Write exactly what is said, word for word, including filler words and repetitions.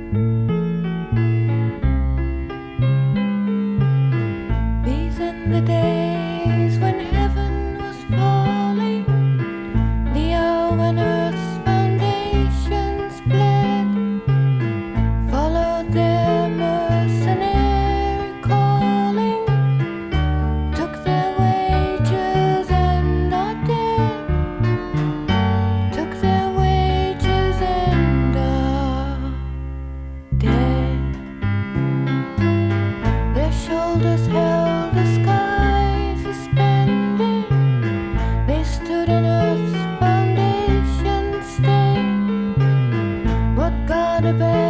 These in the days when heaven was falling, the hour when earth's foundations fled, followed their mercenary calling, took their wages and are dead, took their wages and are dead. Their shoulders held the sky suspended, they stood in earth's foundation stay. What God abandoned